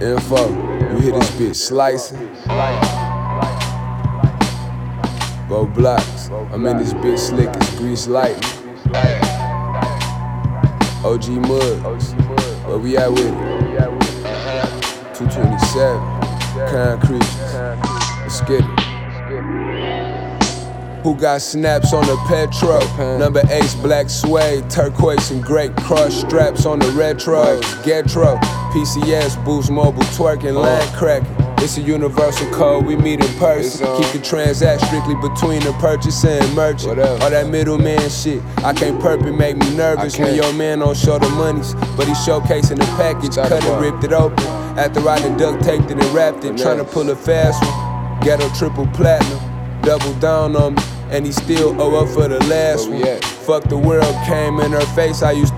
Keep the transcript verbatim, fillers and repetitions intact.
Info, you hear this bitch slicing? Go blocks, I'm in this bitch slick as grease lightning. O G Muggs, where we at with it? two twenty-seven, Kind Creatures, let's get it. Who got snaps on the Petro? Number eight, black suede, turquoise and great crush straps on the retros. Getro, P C S, boost mobile twerking, line cracking. It's a universal code, we meet in person. Keep the transact strictly between the purchaser and merchant. All that middleman shit, I can't perp it, make me nervous when your man don't show the monies. But he showcasing the package, cut it, ripped it open. After I done duct taped it and wrapped it, tryna pull a fast one. Ghetto triple platinum, double down on me, and he still owe up for the last one. Fuck the world, came in her face, I used to